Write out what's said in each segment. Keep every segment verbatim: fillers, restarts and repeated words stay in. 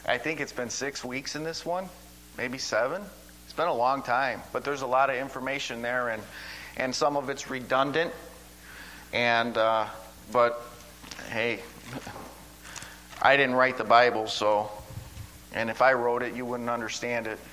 I think it's been six weeks in this one, maybe seven. It's been a long time, but there's a lot of information there, and and some of it's redundant. And uh, but hey, I didn't write the Bible, so and if I wrote it, you wouldn't understand it.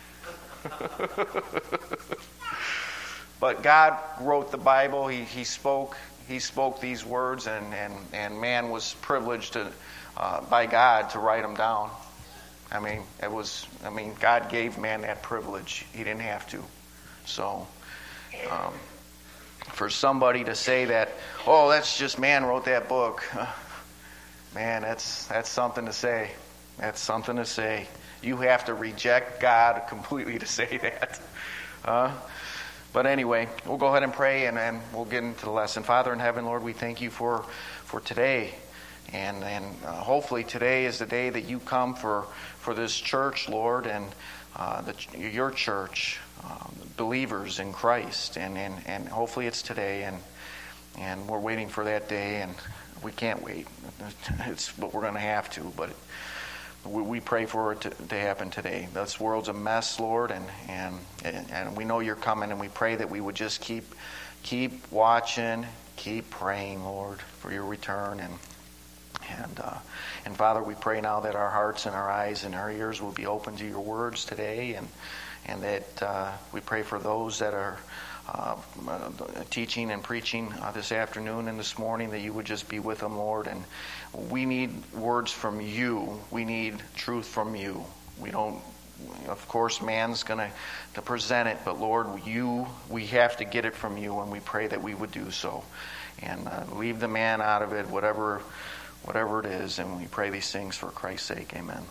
But God wrote the Bible. He he spoke he spoke these words, and and, and man was privileged to uh, by God to write them down. I mean, it was. I mean, God gave man that privilege. He didn't have to. So, um, for somebody to say that, oh, that's just man wrote that book, man, that's that's something to say. That's something to say. You have to reject God completely to say that. Uh, but anyway, we'll go ahead and pray, and then we'll get into the lesson. Father in heaven, Lord, we thank you for for today. And and uh, hopefully today is the day that you come for, for this church, Lord, and uh, the, your church, um, believers in Christ. And, and, and hopefully it's today, and and we're waiting for that day, and we can't wait. It's what we're going to have to, but we, we pray for it to, to happen today. This world's a mess, Lord, and, and and we know you're coming, and we pray that we would just keep keep watching, keep praying, Lord, for your return. And And uh, and Father, we pray now that our hearts and our eyes and our ears will be open to your words today, and and that uh, we pray for those that are uh, teaching and preaching uh, this afternoon and this morning, that you would just be with them, Lord. And we need words from you. We need truth from you. We don't. Of course, man's going to to present it, but Lord, you we have to get it from you, and we pray that we would do so, and uh, leave the man out of it, whatever. Whatever it is, and we pray these things for Christ's sake. Amen.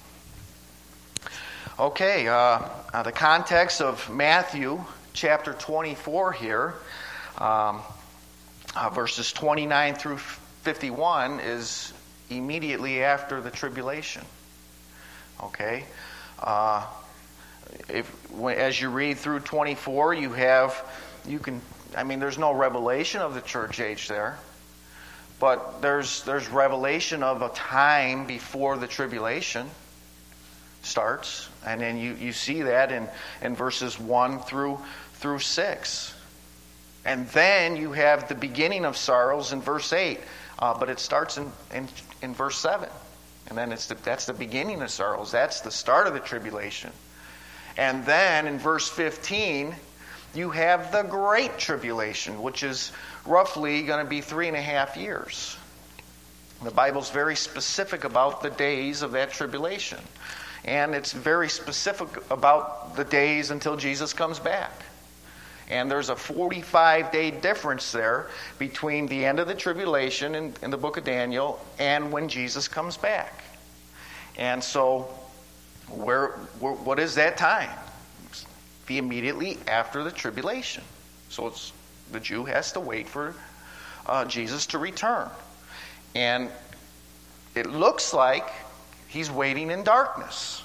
Okay, uh, uh, the context of Matthew chapter twenty-four here, um, uh, verses twenty-nine through fifty-one, is immediately after the tribulation. Okay, uh, if as you read through twenty-four, you have you can. I mean, there's no revelation of the church age there. But there's there's revelation of a time before the tribulation starts. And then you, you see that in, in verses one through through six. And then you have the beginning of sorrows in verse eight. Uh, but it starts in, in, in verse seven. And then it's the, that's the beginning of sorrows. That's the start of the tribulation. And then in verse fifteen, you have the Great Tribulation, which is roughly going to be three and a half years. The Bible's very specific about the days of that tribulation. And it's very specific about the days until Jesus comes back. And there's a forty-five day difference there between the end of the tribulation in, in the book of Daniel and when Jesus comes back. And so, where, where what is that time? Be immediately after the tribulation. So it's, the Jew has to wait for uh, Jesus to return. And it looks like he's waiting in darkness.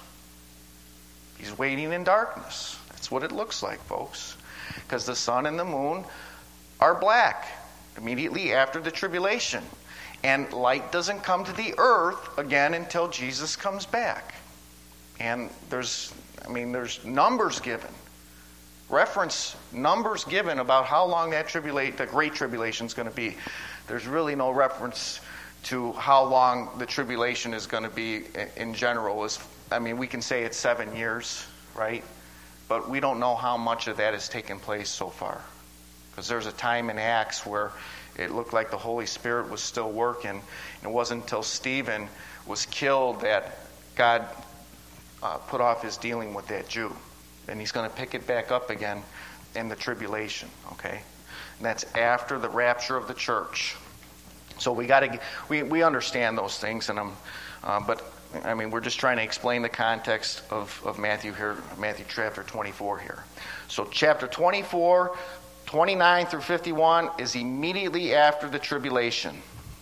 He's waiting in darkness. That's what it looks like, folks. Because the sun and the moon are black immediately after the tribulation. And light doesn't come to the earth again until Jesus comes back. And there's, I mean, there's numbers given. Reference numbers given about how long that tribulate, the Great Tribulation is going to be. There's really no reference to how long the tribulation is going to be in general. I mean, we can say it's seven years, right? But we don't know how much of that has taken place so far. Because there's a time in Acts where it looked like the Holy Spirit was still working. And it wasn't until Stephen was killed that God uh, put off his dealing with that Jew. And he's going to pick it back up again in the tribulation, okay? And that's after the rapture of the church. So we got to we we understand those things, and I'm, uh, but I mean we're just trying to explain the context of, of Matthew here, Matthew chapter twenty-four here. So chapter twenty-four, twenty-nine through fifty-one is immediately after the tribulation.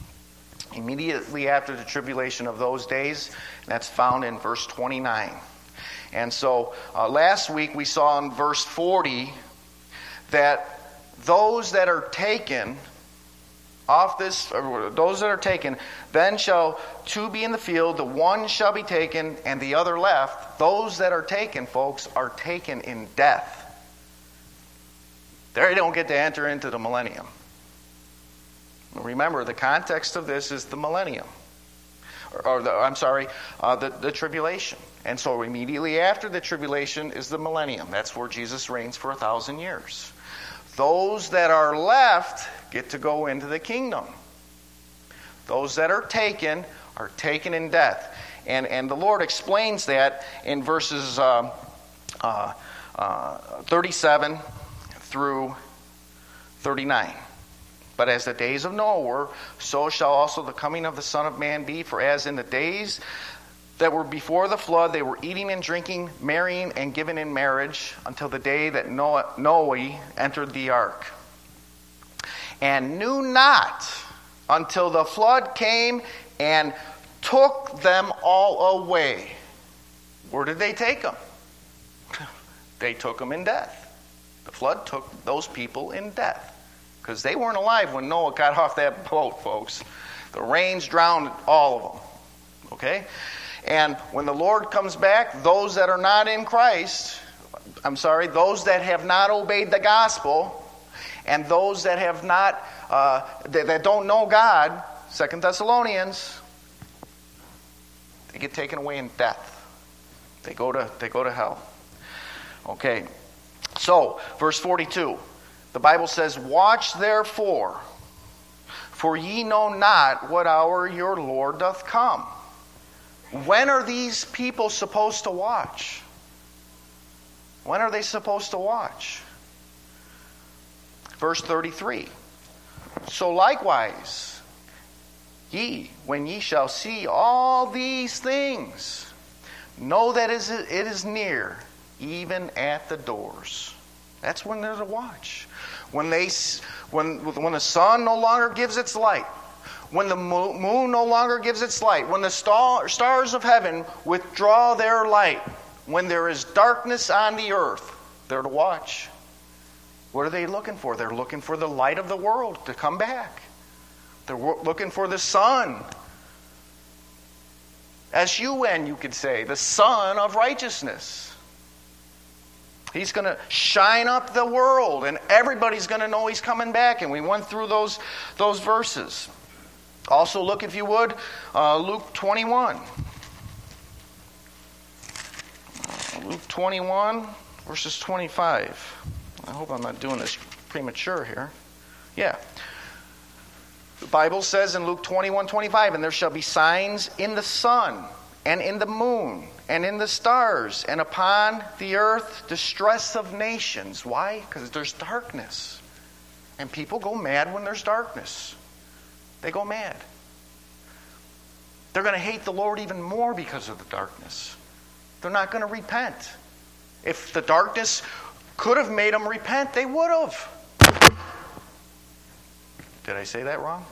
Immediately after the tribulation of those days, that's found in verse twenty-nine. And so uh, last week we saw in verse forty that those that are taken off this, those that are taken, then shall two be in the field, the one shall be taken, and the other left. Those that are taken, folks, are taken in death. They don't get to enter into the millennium. Remember, the context of this is the millennium. Or, or the, I'm sorry, uh, the, the tribulation. And so immediately after the tribulation is the millennium. That's where Jesus reigns for a thousand years. Those that are left get to go into the kingdom. Those that are taken are taken in death. And, and the Lord explains that in verses uh, uh, uh, thirty-seven through thirty-nine. But as the days of Noah were, so shall also the coming of the Son of Man be. For as in the days that were before the flood, they were eating and drinking, marrying and giving in marriage, until the day that Noah, Noah entered the ark, and knew not until the flood came and took them all away. Where did they take them? They took them in death. The flood took those people in death. Because they weren't alive when Noah got off that boat, folks. The rains drowned all of them. Okay? And when the Lord comes back, those that are not in Christ, I'm sorry, those that have not obeyed the gospel, and those that have not, uh, that, that don't know God, Second Thessalonians, they get taken away in death. They go to, they go to hell. Okay. So, verse forty-two. The Bible says, watch therefore, for ye know not what hour your Lord doth come. When are these people supposed to watch? When are they supposed to watch? Verse thirty-three. So likewise, ye, when ye shall see all these things, know that it is near, even at the doors. That's when they're to watch. When they, when, when the sun no longer gives its light, when the moon no longer gives its light, when the star, stars of heaven withdraw their light, when there is darkness on the earth, they're to watch. What are they looking for? They're looking for the light of the world to come back. They're looking for the sun. S U N, you could say, the Son of Righteousness. He's going to shine up the world, and everybody's going to know He's coming back. And we went through those, those verses. Also, look, if you would, uh, Luke twenty-one. Luke twenty-one, verses twenty-five. I hope I'm not doing this premature here. Yeah. The Bible says in Luke twenty-one, twenty-five, and there shall be signs in the sun, and in the moon, and in the stars, and upon the earth distress of nations. Why? Because there's darkness. And people go mad when there's darkness. They go mad. They're going to hate the Lord even more because of the darkness. They're not going to repent. If the darkness could have made them repent, they would have. Did I say that wrong?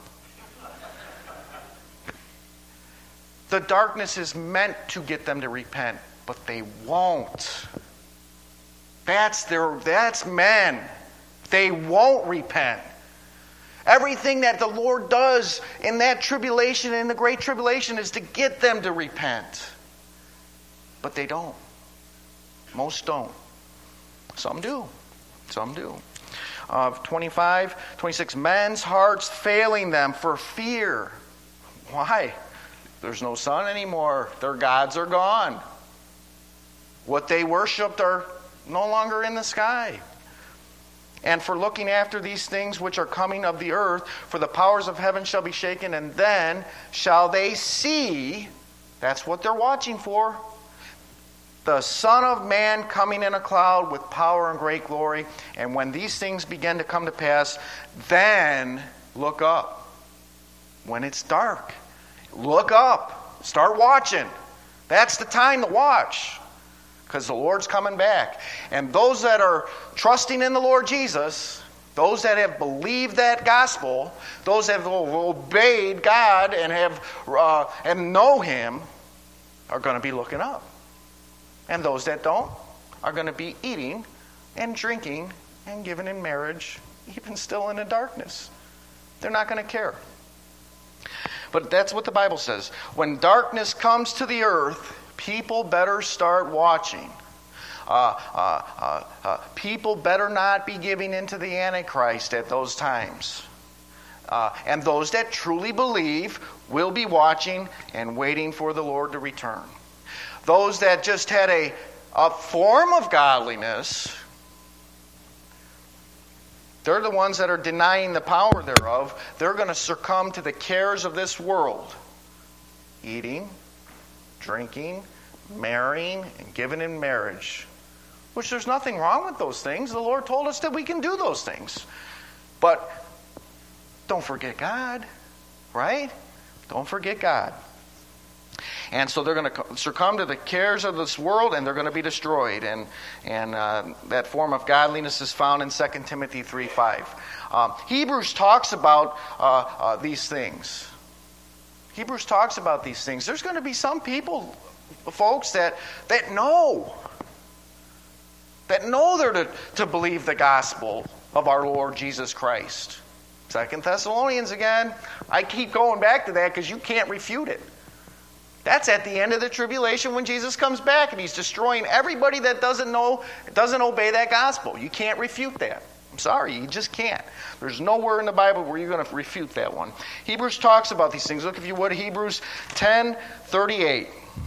The darkness is meant to get them to repent, but they won't. That's their, that's men. They won't repent. Everything that the Lord does in that tribulation, in the great tribulation, is to get them to repent. But they don't. Most don't. Some do. Some do. Uh, twenty-five, twenty-six, men's hearts failing them for fear. Why? There's no sun anymore. Their gods are gone. What they worshipped are no longer in the sky. And for looking after these things which are coming of the earth, for the powers of heaven shall be shaken, and then shall they see, that's what they're watching for, the Son of Man coming in a cloud with power and great glory. And when these things begin to come to pass, then look up. When it's dark, look up. Start watching. That's the time to watch. Because the Lord's coming back. And those that are trusting in the Lord Jesus, those that have believed that gospel, those that have obeyed God and have uh, and know Him, are going to be looking up. And those that don't are going to be eating and drinking and giving in marriage, even still in the darkness. They're not going to care. But that's what the Bible says. When darkness comes to the earth, people better start watching. Uh, uh, uh, uh, people better not be giving into the Antichrist at those times. Uh, and those that truly believe will be watching and waiting for the Lord to return. Those that just had a, a form of godliness, they're the ones that are denying the power thereof. They're going to succumb to the cares of this world. Eating, drinking, marrying, and giving in marriage. Which there's nothing wrong with those things. The Lord told us that we can do those things. But don't forget God, right? Don't forget God. And so they're going to succumb to the cares of this world, and they're going to be destroyed. And and uh, that form of godliness is found in Second Timothy three five. Um, Hebrews talks about uh, uh, these things. Hebrews talks about these things. There's going to be some people, folks, that, that know. That know they're to, to believe the gospel of our Lord Jesus Christ. Second Thessalonians again. I keep going back to that because you can't refute it. That's at the end of the tribulation when Jesus comes back and he's destroying everybody that doesn't know, doesn't obey that gospel. You can't refute that. I'm sorry, you just can't. There's nowhere in the Bible where you're going to refute that one. Hebrews talks about these things. Look, if you would, Hebrews ten thirty-eight.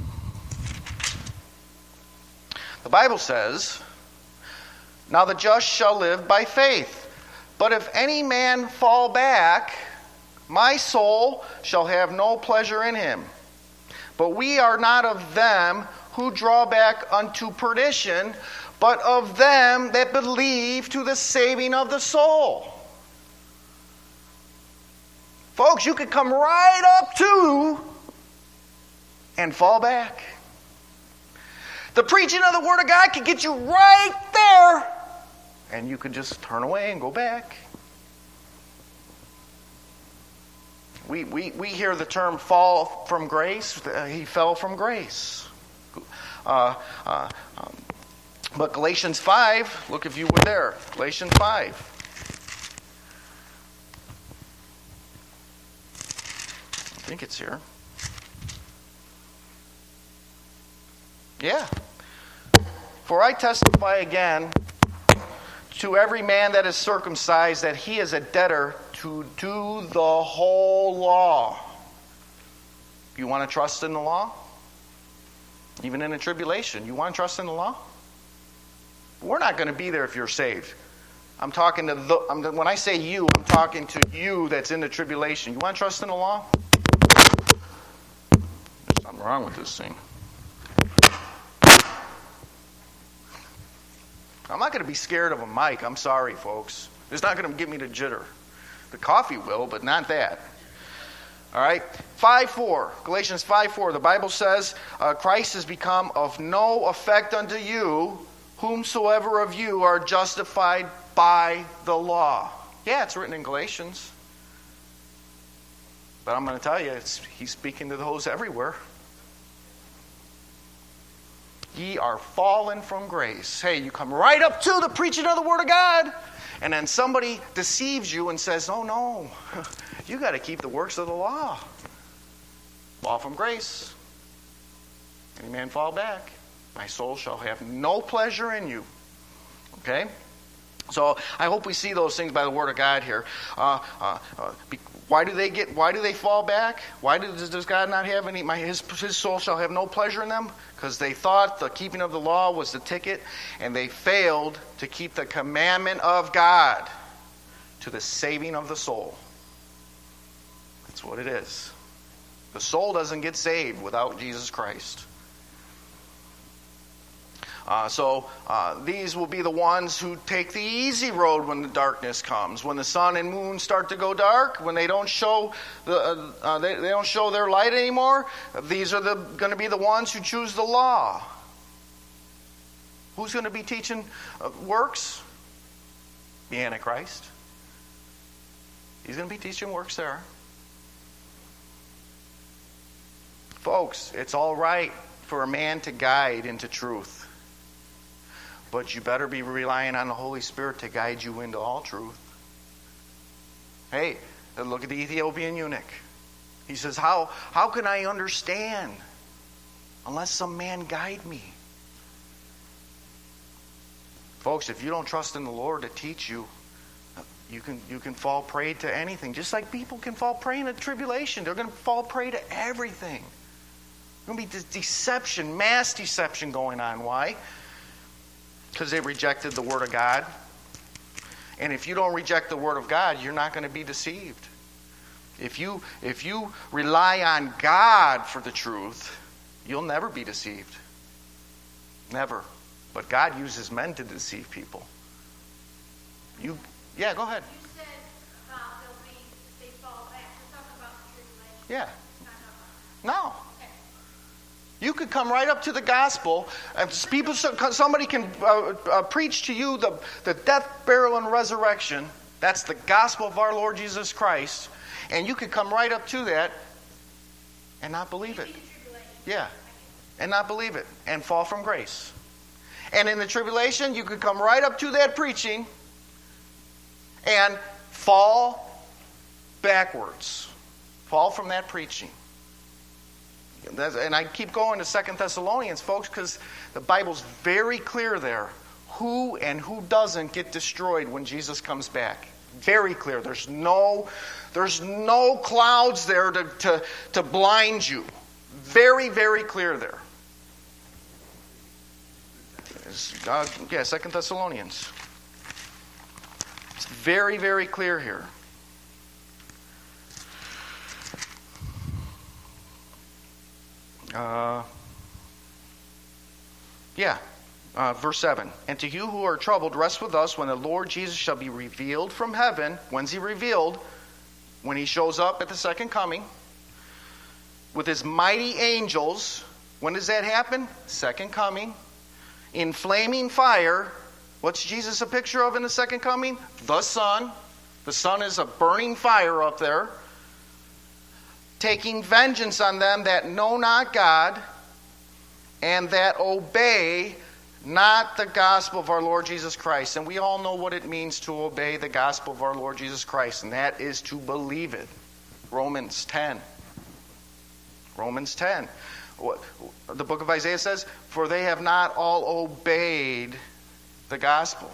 The Bible says, "Now the just shall live by faith. But if any man fall back, my soul shall have no pleasure in him. But we are not of them who draw back unto perdition, but of them that believe to the saving of the soul." Folks, you could come right up to and fall back. The preaching of the Word of God can get you right there, and you can just turn away and go back. We, we, we hear the term fall from grace. He fell from grace. Uh, uh, um, but Galatians five, look if you were there. Galatians five. I think it's here. Yeah. "For I testify again to every man that is circumcised that he is a debtor to do the whole law." You want to trust in the law? Even in a tribulation, you want to trust in the law? We're not going to be there if you're saved. I'm talking to the, I'm, when I say you, I'm talking to you that's in the tribulation. You want to trust in the law? There's something wrong with this thing. I'm not going to be scared of a mic. I'm sorry, folks. It's not going to give me the jitter. The coffee will, but not that. All right? five four. Galatians five four. The Bible says, uh, "Christ has become of no effect unto you, whomsoever of you are justified by the law." Yeah, it's written in Galatians. But I'm going to tell you, it's, he's speaking to those everywhere. "Ye are fallen from grace." Hey, you come right up to the preaching of the Word of God, and then somebody deceives you and says, "Oh no, you got to keep the works of the law." Fall from grace. "Any man fall back, my soul shall have no pleasure in you." Okay? So I hope we see those things by the Word of God here. Uh, uh, uh, be, why do they get? Why do they fall back? Why does, does God not have any? My, his, his soul shall have no pleasure in them, because they thought the keeping of the law was the ticket, and they failed to keep the commandment of God to the saving of the soul. That's what it is. The soul doesn't get saved without Jesus Christ. Uh, so uh, these will be the ones who take the easy road when the darkness comes, when the sun and moon start to go dark, when they don't show the uh, uh, they, they don't show their light anymore. These are the going to be the ones who choose the law. Who's going to be teaching uh, works? The Antichrist. He's going to be teaching works there. Folks, it's all right for a man to guide into truth. But you better be relying on the Holy Spirit to guide you into all truth. Hey, And look at the Ethiopian eunuch. He says, how, how can I understand unless some man guide me? Folks, if you don't trust in the Lord to teach you, you can, you can fall prey to anything. Just like people can fall prey in a tribulation. They're going to fall prey to everything. There's going to be this deception, mass deception going on. Why? Because they rejected the Word of God. And if you don't reject the Word of God, you're not going to be deceived. If you, if you rely on God for the truth, you'll never be deceived. Never. But God uses men to deceive people. You, yeah, go ahead. You said about they'll be, they fall back. We're talking about the tribulation. Yeah. Not about No. You could come right up to the gospel, and people, somebody can uh, uh, preach to you the, the death, burial, and resurrection. That's the gospel of our Lord Jesus Christ. And you could come right up to that and not believe it. Yeah. And not believe it. And fall from grace. And in the tribulation, you could come right up to that preaching and fall backwards. Fall from that preaching. And I keep going to Second Thessalonians, folks, because the Bible's very clear there. Who and who doesn't get destroyed when Jesus comes back. Very clear. There's no, there's no clouds there to, to, to blind you. Very, very clear there. Uh, yeah, Second Thessalonians. It's very, very clear here. Uh, yeah, uh, verse seven. And to you who are troubled, rest with us when the Lord Jesus shall be revealed from heaven. When's he revealed? When he shows up at the second coming. With his mighty angels. When does that happen? Second coming. In flaming fire. What's Jesus a picture of in the second coming? The sun. The sun is a burning fire up there. Taking vengeance on them that know not God and that obey not the gospel of our Lord Jesus Christ. And we all know what it means to obey the gospel of our Lord Jesus Christ, and that is to believe it. Romans ten. Romans ten. What the book of Isaiah says, for they have not all obeyed the gospel.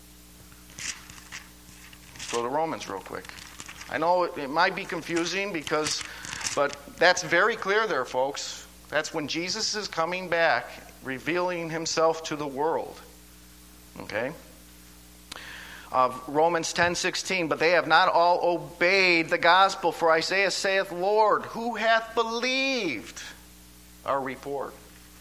Let's go to Romans real quick. I know it, it might be confusing because, but that's very clear there, folks. That's when Jesus is coming back, revealing himself to the world. Okay? Uh, Romans ten sixteen, but they have not all obeyed the gospel. For Isaiah saith, Lord, who hath believed our report?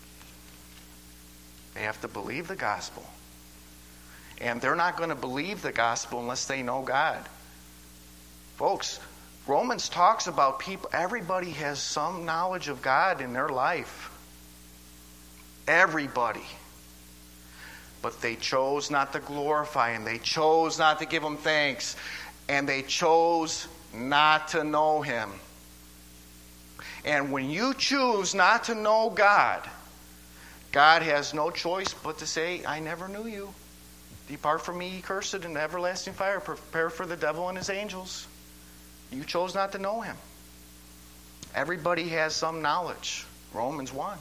They have to believe the gospel. And they're not going to believe the gospel unless they know God. Folks, Romans talks about people, everybody has some knowledge of God in their life. Everybody. But they chose not to glorify Him. They chose not to give Him thanks. And they chose not to know Him. And when you choose not to know God, God has no choice but to say, I never knew you. Depart from me, ye cursed, into everlasting fire, prepare for the devil and his angels. You chose not to know Him. Everybody has some knowledge. Romans one.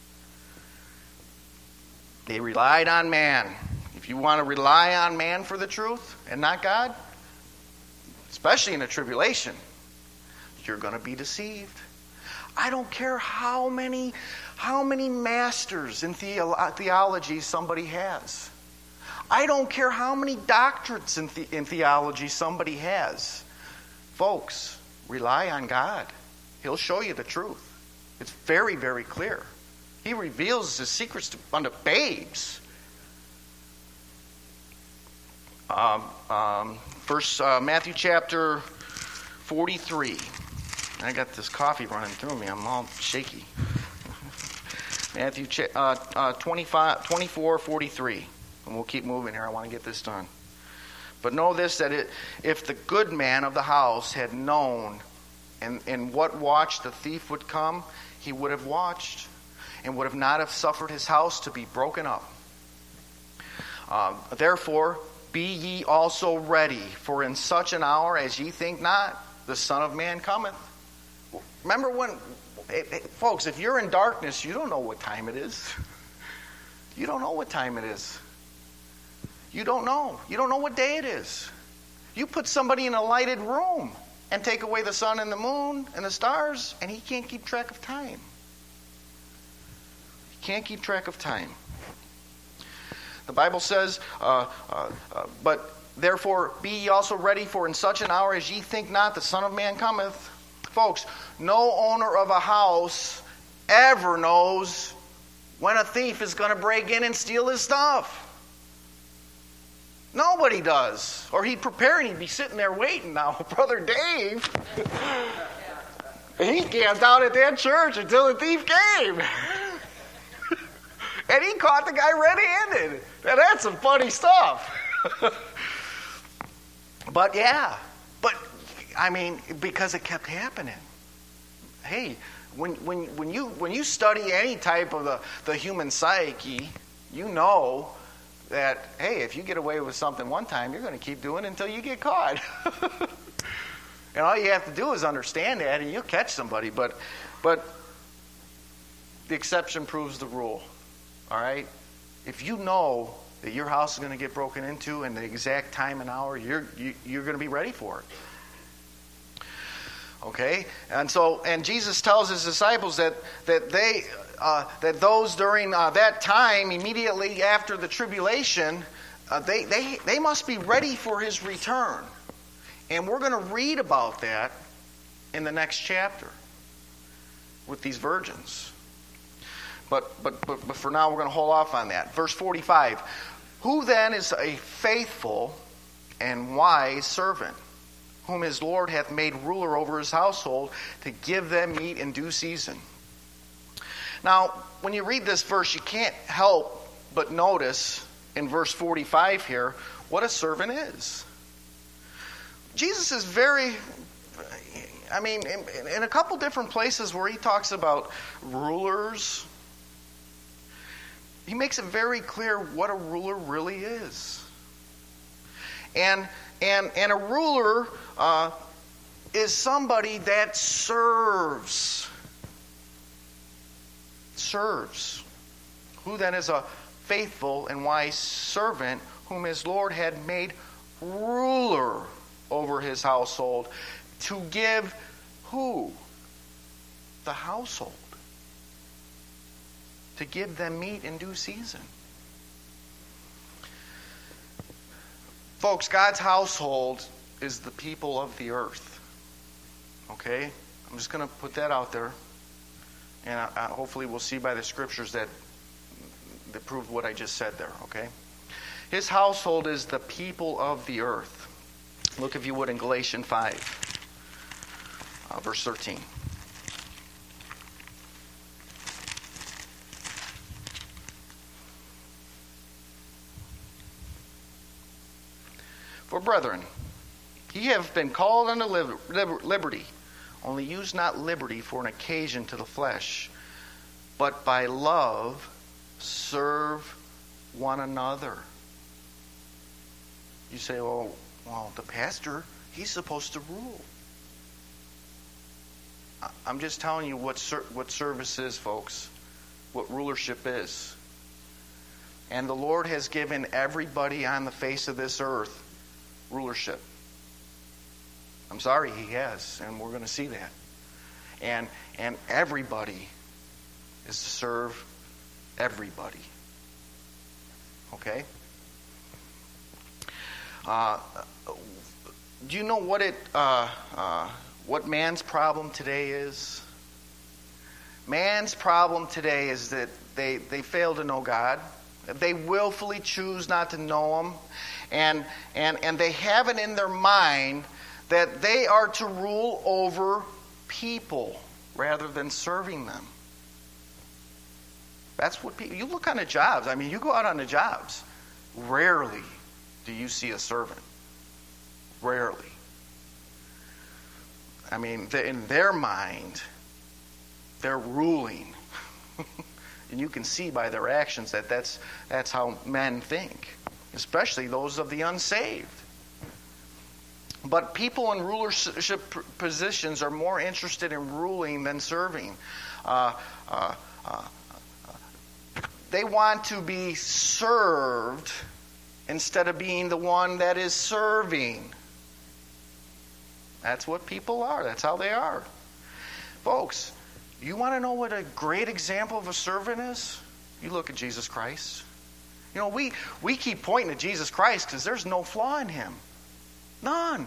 They relied on man. If you want to rely on man for the truth and not God, especially in a tribulation, you're going to be deceived. I don't care how many, how many masters in theolo- theology somebody has. I don't care how many doctorates in, the- in theology somebody has. Folks, rely on God. He'll show you the truth. It's very, very clear. He reveals His secrets to, unto babes. Um, um, verse uh, Matthew chapter forty-three. I got this coffee running through me. I'm all shaky. Matthew cha- uh, uh, twenty-five, twenty-four, forty-three. And we'll keep moving here. I want to get this done. But know this, that it, if the good man of the house had known in, in what watch the thief would come, he would have watched and would have not have suffered his house to be broken up. Um, Therefore, be ye also ready, for in such an hour as ye think not, the Son of Man cometh. Remember when, hey, hey, folks, if you're in darkness, you don't know what time it is. You don't know what time it is. You don't know. You don't know what day it is. You put somebody in a lighted room and take away the sun and the moon and the stars, and he can't keep track of time. He can't keep track of time. The Bible says, uh, uh, uh, but therefore be ye also ready, for in such an hour as ye think not, the Son of Man cometh. Folks, no owner of a house ever knows when a thief is going to break in and steal his stuff. Nobody does. Or he'd prepare and he'd be sitting there waiting now. Brother Dave, he camped out at that church until the thief came. And he caught the guy red-handed. Now that's some funny stuff. But yeah, but I mean, because it kept happening. Hey, when when when you when you study any type of the, the human psyche, you know that, hey, if you get away with something one time, you're going to keep doing it until you get caught. And all you have to do is understand that, and you'll catch somebody. But but the exception proves the rule. All right? If you know that your house is going to get broken into and the exact time and hour, you're you, you're going to be ready for it. Okay? And so, and Jesus tells his disciples that that they uh, that those during uh, that time, immediately after the tribulation, uh, they they they must be ready for his return. And we're going to read about that in the next chapter with these virgins. But, but, but, but for now, we're going to hold off on that. Verse forty-five. Who then is a faithful and wise servant, whom his Lord hath made ruler over his household, to give them meat in due season? Now, when you read this verse, you can't help but notice in verse forty-five here what a servant is. Jesus is very, I mean, in, in a couple different places where he talks about rulers, he makes it very clear what a ruler really is. And and and a ruler uh, is somebody that serves. Serves. Who then is a faithful and wise servant, whom his Lord had made ruler over his household, to give who? The household. To give them meat in due season. Folks, God's household is the people of the earth. Okay? I'm just going to put that out there. And I, I, hopefully we'll see by the scriptures that, that prove what I just said there. Okay? His household is the people of the earth. Look, if you would, in Galatians five, uh, verse thirteen. For brethren, ye have been called unto liberty, only use not liberty for an occasion to the flesh, but by love serve one another. You say, well, well, the pastor, he's supposed to rule. I'm just telling you what ser- what service is, folks, what rulership is. And the Lord has given everybody on the face of this earth rulership. I'm sorry, he has, and we're going to see that. And and everybody is to serve everybody. Okay? Uh, do you know what it uh, uh, what man's problem today is? Man's problem today is that they, they fail to know God. They willfully choose not to know Him. And, and, and they have it in their mind that they are to rule over people rather than serving them. That's what people... You look on the jobs. I mean, you go out on the jobs. Rarely do you see a servant. Rarely. I mean, in their mind, they're ruling. And you can see by their actions that that's, that's how men think. Especially those of the unsaved. But people in rulership positions are more interested in ruling than serving. Uh, uh, uh, they want to be served instead of being the one that is serving. That's what people are. That's how they are. Folks, you want to know what a great example of a servant is? You look at Jesus Christ. You know, we, we keep pointing to Jesus Christ because there's no flaw in him. None.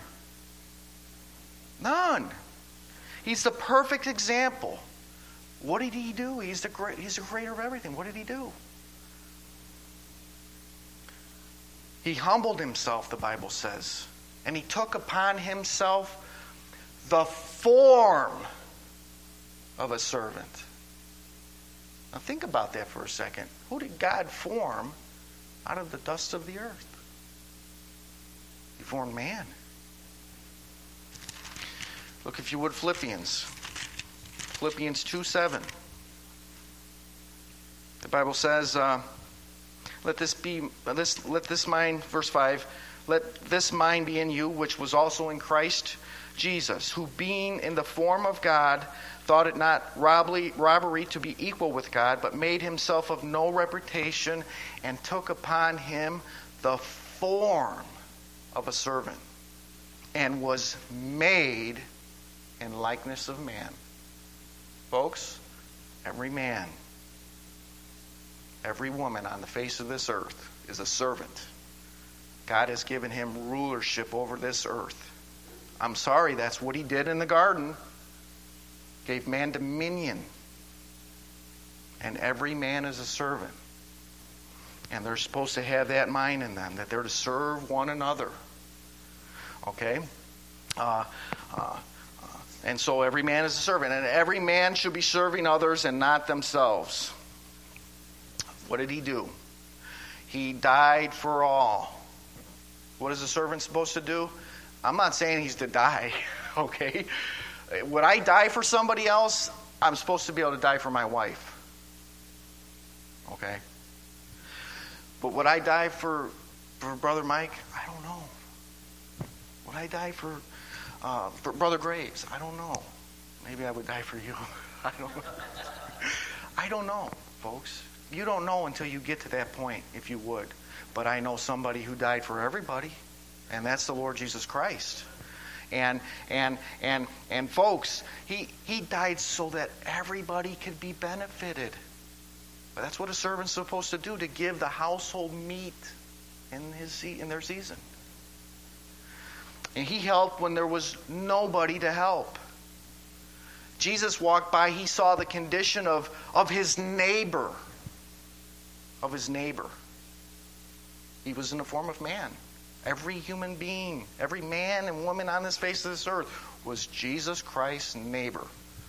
None. He's the perfect example. What did he do? He's the great, he's the creator of everything. What did he do? He humbled himself, the Bible says. And he took upon himself the form of a servant. Now think about that for a second. Who did God form out of the dust of the earth? He formed man. Look, if you would, Philippians. Philippians two seven. The Bible says, uh, let this be, uh, this, let this mind, verse five, let this mind be in you, which was also in Christ Jesus, who being in the form of God, thought it not robbery, robbery to be equal with God, but made himself of no reputation, and took upon him the form of a servant, and was made in likeness of man. Folks, every man, every woman on the face of this earth is a servant. God has given him rulership over this earth. I'm sorry, that's what he did in the garden. Gave man dominion. And every man is a servant. And they're supposed to have that mind in them, that they're to serve one another. Okay? Uh, uh, and so every man is a servant. And every man should be serving others and not themselves. What did he do? He died for all. What is a servant supposed to do? I'm not saying he's to die, okay? Would I die for somebody else? I'm supposed to be able to die for my wife. Okay? But would I die for, for Brother Mike? I don't know. Would I die for, uh, for Brother Graves? I don't know. Maybe I would die for you. I don't know. I don't know, folks. You don't know until you get to that point, if you would. But I know somebody who died for everybody, and that's the Lord Jesus Christ. And and and and folks, he he died so that everybody could be benefited. But that's what a servant's supposed to do, to give the household meat in his in their season. And he helped when there was nobody to help. Jesus walked by, he saw the condition of, of his neighbor. Of his neighbor. He was in the form of man. Every human being, every man and woman on this face of this earth was Jesus Christ's neighbor.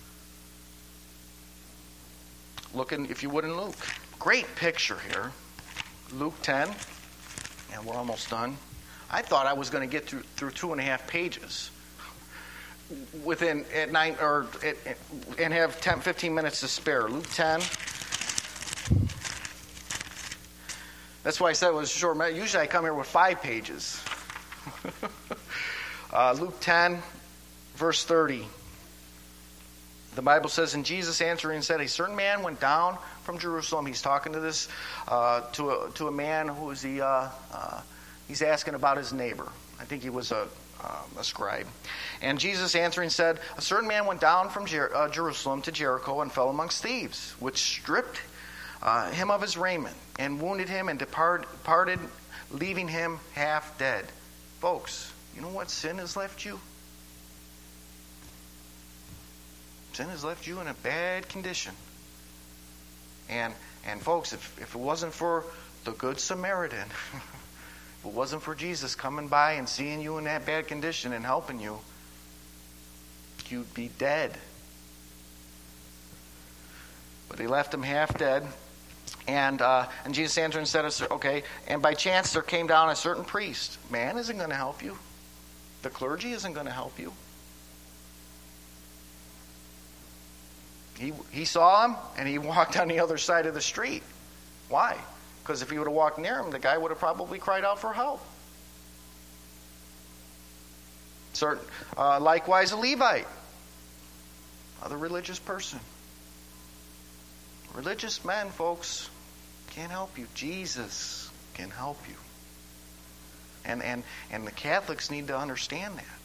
Look in, if you would, in Luke. Great picture here. Luke ten. And we're almost done. I thought I was going to get through, through two and a half pages within at nine or at, and have ten, fifteen minutes to spare. Luke ten. That's why I said it was short. Usually I come here with five pages. uh, Luke ten, verse thirty. The Bible says, and Jesus answering said, a certain man went down from Jerusalem. He's talking to this, uh, to a to a man who is the, uh, uh, he's asking about his neighbor. I think he was a, uh, a scribe. And Jesus answering said, a certain man went down from Jer- uh, Jerusalem to Jericho and fell amongst thieves, which stripped uh, him of his raiment and wounded him and depart, departed, leaving him half dead. Folks, you know what sin has left you? Sin has left you in a bad condition. And and folks, if, if it wasn't for the Good Samaritan, if it wasn't for Jesus coming by and seeing you in that bad condition and helping you, you'd be dead. But he left him half dead. And uh, and Jesus answered and said, okay, and by chance there came down a certain priest. Man isn't going to help you. The clergy isn't going to help you. He he saw him, and he walked on the other side of the street. Why? Because if he would have walked near him, the guy would have probably cried out for help. Certain, uh, likewise, a Levite, other religious person. Religious men, folks, can't help you. Jesus can help you. And and and the Catholics need to understand that.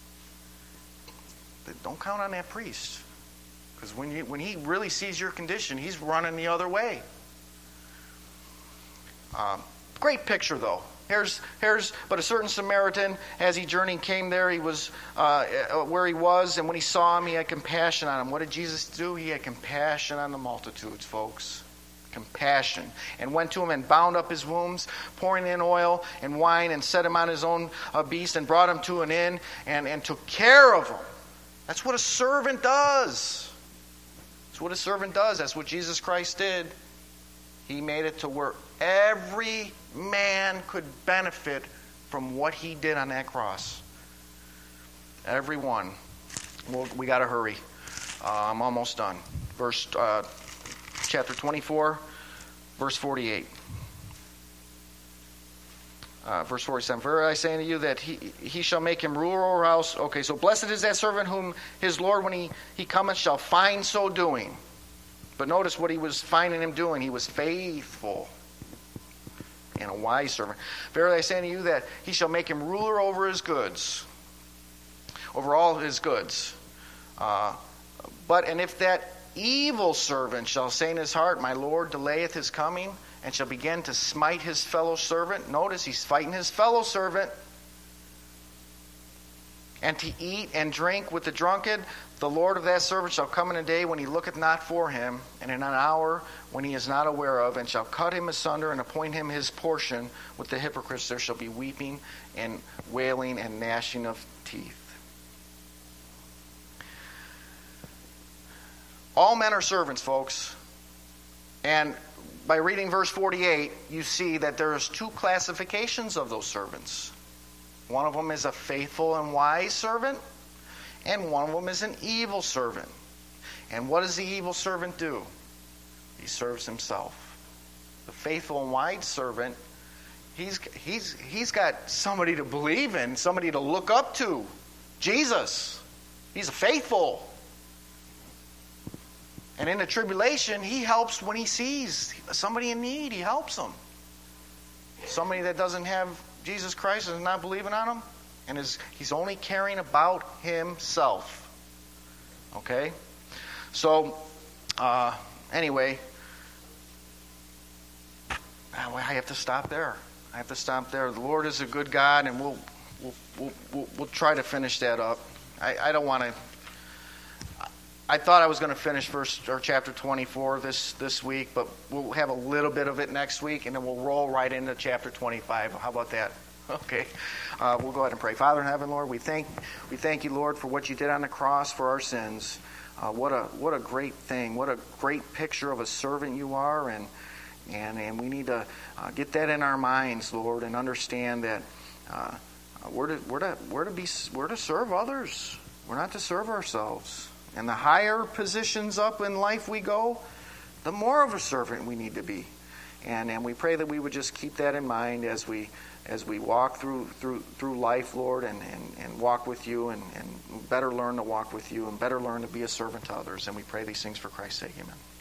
But don't count on that priest. Because when you when he really sees your condition, he's running the other way. Um, great picture, though. Here's, here's, but a certain Samaritan, as he journeyed, came there. He was uh, where he was, and when he saw him, he had compassion on him. What did Jesus do? He had compassion on the multitudes, folks. Compassion. And went to him and bound up his wounds, pouring in oil and wine, and set him on his own uh, beast, and brought him to an inn, and, and took care of him. That's what a servant does. That's what a servant does. That's what Jesus Christ did. He made it to where every man could benefit from what he did on that cross. Everyone. Well, we got to hurry. Uh, I'm almost done. Verse, uh, chapter twenty-four, verse forty-eight. Uh, verse forty-seven. Verily I say unto you that he, he shall make him ruler over our house. Okay, so blessed is that servant whom his Lord, when he, he cometh, shall find so doing. But notice what he was finding him doing. He was faithful and a wise servant. Verily I say unto you that he shall make him ruler over his goods, over all his goods. Uh, but and if that evil servant shall say in his heart, my Lord delayeth his coming, and shall begin to smite his fellow servant. Notice he's fighting his fellow servant. And to eat and drink with the drunkard, the Lord of that servant shall come in a day when he looketh not for him, and in an hour when he is not aware of, and shall cut him asunder and appoint him his portion with the hypocrites. There shall be weeping and wailing and gnashing of teeth. All men are servants, folks. And by reading verse forty-eight, you see that there's two classifications of those servants. One of them is a faithful and wise servant, and one of them is an evil servant. And what does the evil servant do? He serves himself. The faithful and wise servant, he's he's he's got somebody to believe in, somebody to look up to. Jesus. He's faithful. And in the tribulation, he helps when he sees somebody in need. He helps them. Somebody that doesn't have Jesus Christ and is not believing on him, and is he's only caring about himself. Okay? So, uh, anyway, I have to stop there. I have to stop there. The Lord is a good God, and we'll we'll we'll, we'll, we'll try to finish that up. I, I don't want to. I thought I was going to finish verse or chapter twenty-four this, this week, but we'll have a little bit of it next week, and then we'll roll right into chapter twenty-five. How about that? Okay. Uh, we'll go ahead and pray. Father in heaven, Lord, we thank we thank you, Lord, for what you did on the cross for our sins. Uh, what a what a great thing! What a great picture of a servant you are, and and and we need to uh, get that in our minds, Lord, and understand that uh, we're to we're to we're to be we're to serve others. We're not to serve ourselves. And the higher positions up in life we go, the more of a servant we need to be. And and we pray that we would just keep that in mind as we as we walk through through through life, Lord, and, and, and walk with you, and, and better learn to walk with you, and better learn to be a servant to others. And we pray these things for Christ's sake. Amen.